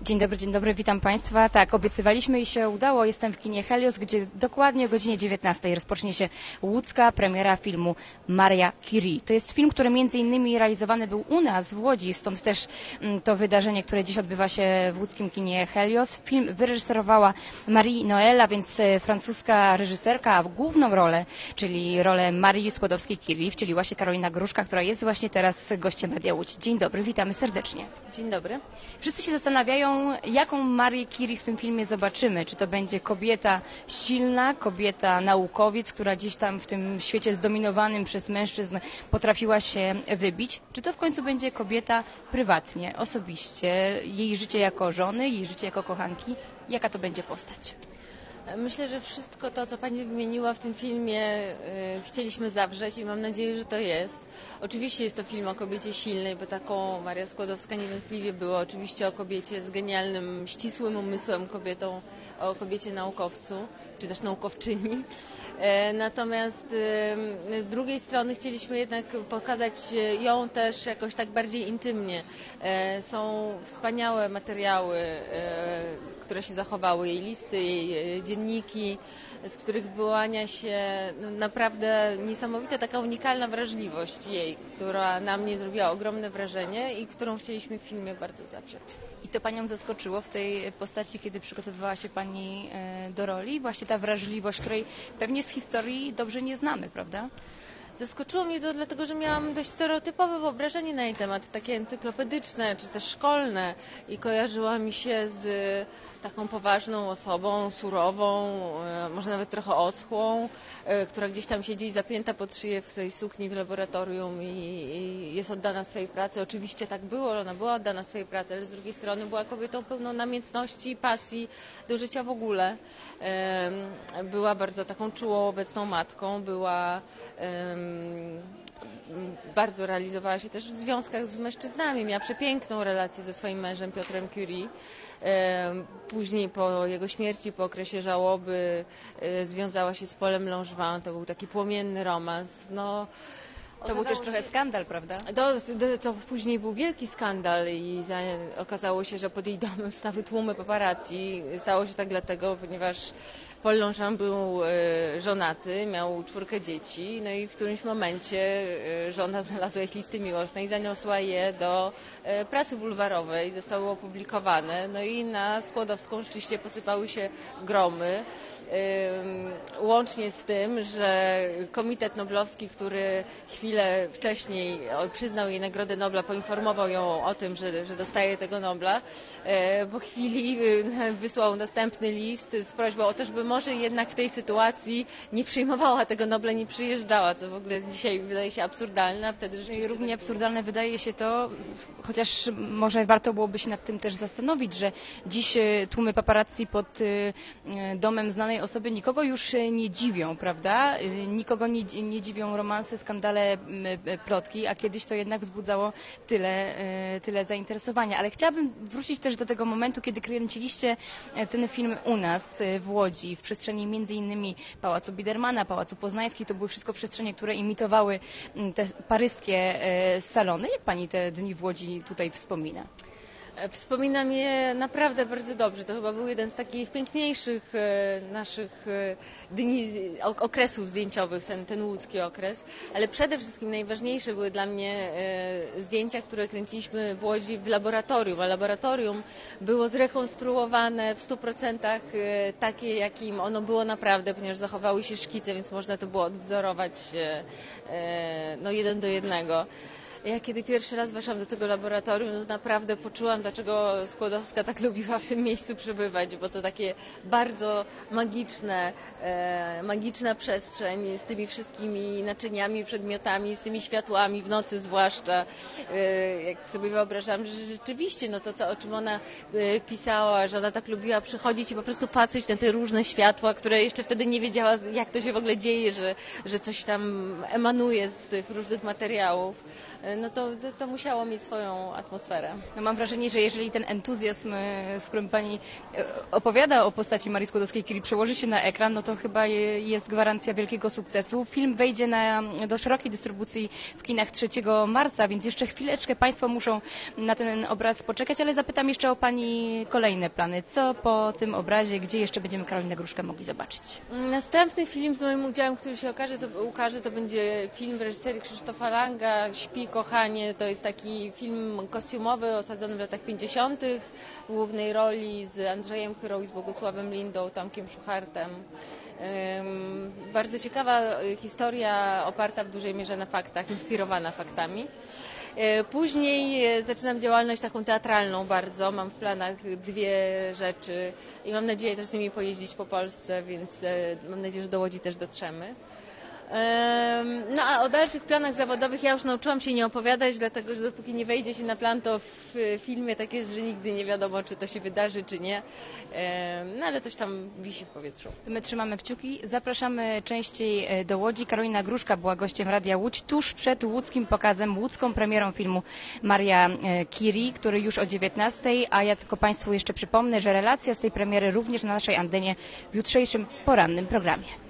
Dzień dobry, witam Państwa. Tak, obiecywaliśmy i się udało. Jestem w kinie Helios, gdzie dokładnie o godzinie 19 rozpocznie się łódzka premiera filmu Maria Curie. To jest film, który między innymi realizowany był u nas w Łodzi, stąd też to wydarzenie, które dziś odbywa się w łódzkim kinie Helios. Film wyreżyserowała Marie Noël, a więc francuska reżyserka, a w główną rolę, czyli rolę Marii Skłodowskiej-Curie, wcieliła się Karolina Gruszka, która jest właśnie teraz gościem Radia Łódź. Dzień dobry, witamy serdecznie. Dzień dobry. Wszyscy się zastanawiają, jaką Marię Curie w tym filmie zobaczymy. Czy to będzie kobieta silna, kobieta naukowiec, która gdzieś tam w tym świecie zdominowanym przez mężczyzn potrafiła się wybić? Czy to w końcu będzie kobieta prywatnie, osobiście, jej życie jako żony, jej życie jako kochanki? Jaka to będzie postać? Myślę, że wszystko to, co Pani wymieniła w tym filmie, chcieliśmy zawrzeć i mam nadzieję, że to jest. Oczywiście jest to film o kobiecie silnej, bo taką Maria Skłodowska niewątpliwie była. Oczywiście o kobiecie z genialnym, ścisłym umysłem, o kobiecie naukowcu, czy też naukowczyni. Natomiast z drugiej strony chcieliśmy jednak pokazać ją też jakoś tak bardziej intymnie. Są wspaniałe materiały, które się zachowały, jej listy, jej dzienniki, z których wyłania się naprawdę niesamowita, taka unikalna wrażliwość jej, która na mnie zrobiła ogromne wrażenie i którą chcieliśmy w filmie bardzo zawrzeć. I to Panią zaskoczyło w tej postaci, kiedy przygotowywała się Pani do roli? Właśnie ta wrażliwość, której pewnie z historii dobrze nie znamy, prawda? Zaskoczyło mnie to dlatego, że miałam dość stereotypowe wyobrażenie na jej temat, takie encyklopedyczne czy też szkolne i kojarzyła mi się z taką poważną osobą, surową, może nawet trochę oschłą, która gdzieś tam siedzi zapięta pod szyję w tej sukni w laboratorium i jest oddana swojej pracy. Oczywiście tak było, ona była oddana swojej pracy, ale z drugiej strony była kobietą pełną namiętności i pasji do życia w ogóle. Była bardzo taką czułą, obecną matką, bardzo realizowała się też w związkach z mężczyznami. Miała przepiękną relację ze swoim mężem Piotrem Curie. Później po jego śmierci, po okresie żałoby związała się z Paulem Langevin. To był taki płomienny romans. To był też trochę skandal, prawda? To później był wielki skandal i okazało się, że pod jej domem stały tłumy paparazzi. Stało się tak dlatego, ponieważ Paul Langevin był żonaty, miał 4 dzieci, no i w którymś momencie żona znalazła ich listy miłosne i zaniosła je do prasy bulwarowej, zostały opublikowane, no i na Skłodowską rzeczywiście posypały się gromy. Łącznie z tym, że Komitet Noblowski, który chwilę wcześniej przyznał jej Nagrodę Nobla, poinformował ją o tym, że dostaje tego Nobla, po chwili wysłał następny list z prośbą o to, żeby może jednak w tej sytuacji nie przyjmowała tego Nobla, nie przyjeżdżała, co w ogóle dzisiaj wydaje się absurdalne, a wtedy rzeczywiście... Równie absurdalne wydaje się to, chociaż może warto byłoby się nad tym też zastanowić, że dziś tłumy paparazzi pod domem znanej osoby nikogo już nie dziwią, prawda? Nikogo nie dziwią romanse, skandale, plotki, a kiedyś to jednak wzbudzało tyle zainteresowania. Ale chciałabym wrócić też do tego momentu, kiedy kręciliście ten film u nas w Łodzi, w przestrzeni między innymi Pałacu Biedermana, Pałacu Poznańskich. To były wszystko przestrzenie, które imitowały te paryskie salony. Jak Pani te dni w Łodzi tutaj wspomina? Wspominam je naprawdę bardzo dobrze. To chyba był jeden z takich piękniejszych naszych dni, okresów zdjęciowych, ten łódzki okres. Ale przede wszystkim najważniejsze były dla mnie zdjęcia, które kręciliśmy w Łodzi w laboratorium. A laboratorium było zrekonstruowane w 100% takie, jakim ono było naprawdę, ponieważ zachowały się szkice, więc można to było odwzorować 1 do 1. Ja kiedy pierwszy raz weszłam do tego laboratorium, to naprawdę poczułam, dlaczego Skłodowska tak lubiła w tym miejscu przebywać, bo to takie bardzo magiczna przestrzeń z tymi wszystkimi naczyniami, przedmiotami, z tymi światłami w nocy zwłaszcza. Jak sobie wyobrażam, że rzeczywiście to, o czym ona pisała, że ona tak lubiła przychodzić i po prostu patrzeć na te różne światła, które jeszcze wtedy nie wiedziała, jak to się w ogóle dzieje, że coś tam emanuje z tych różnych materiałów. no to musiało mieć swoją atmosferę. No mam wrażenie, że jeżeli ten entuzjazm, z którym Pani opowiada o postaci Marii Skłodowskiej-Curie, przełoży się na ekran, no to chyba jest gwarancja wielkiego sukcesu. Film wejdzie do szerokiej dystrybucji w kinach 3 marca, więc jeszcze chwileczkę Państwo muszą na ten obraz poczekać, ale zapytam jeszcze o Pani kolejne plany. Co po tym obrazie, gdzie jeszcze będziemy Karolinę Gruszkę mogli zobaczyć? Następny film z moim udziałem, który się ukaże, to będzie film w reżyserii Krzysztofa Langa, Śpi, kochanie. To jest taki film kostiumowy osadzony w latach 50. w głównej roli z Andrzejem Chyrą i z Bogusławem Lindą, Tomkiem Szuchartem. Bardzo ciekawa historia, oparta w dużej mierze na faktach, inspirowana faktami. Później zaczynam działalność taką teatralną bardzo. Mam w planach 2 rzeczy i mam nadzieję też z nimi pojeździć po Polsce, więc mam nadzieję, że do Łodzi też dotrzemy. No a o dalszych planach zawodowych ja już nauczyłam się nie opowiadać, dlatego że dopóki nie wejdzie się na plan, to w filmie tak jest, że nigdy nie wiadomo, czy to się wydarzy, czy nie. No ale coś tam wisi w powietrzu. My trzymamy kciuki, zapraszamy częściej do Łodzi. Karolina Gruszka była gościem Radia Łódź tuż przed łódzkim pokazem, łódzką premierą filmu Maria Curie, który już o 19:00, a ja tylko Państwu jeszcze przypomnę, że relacja z tej premiery również na naszej antenie w jutrzejszym porannym programie.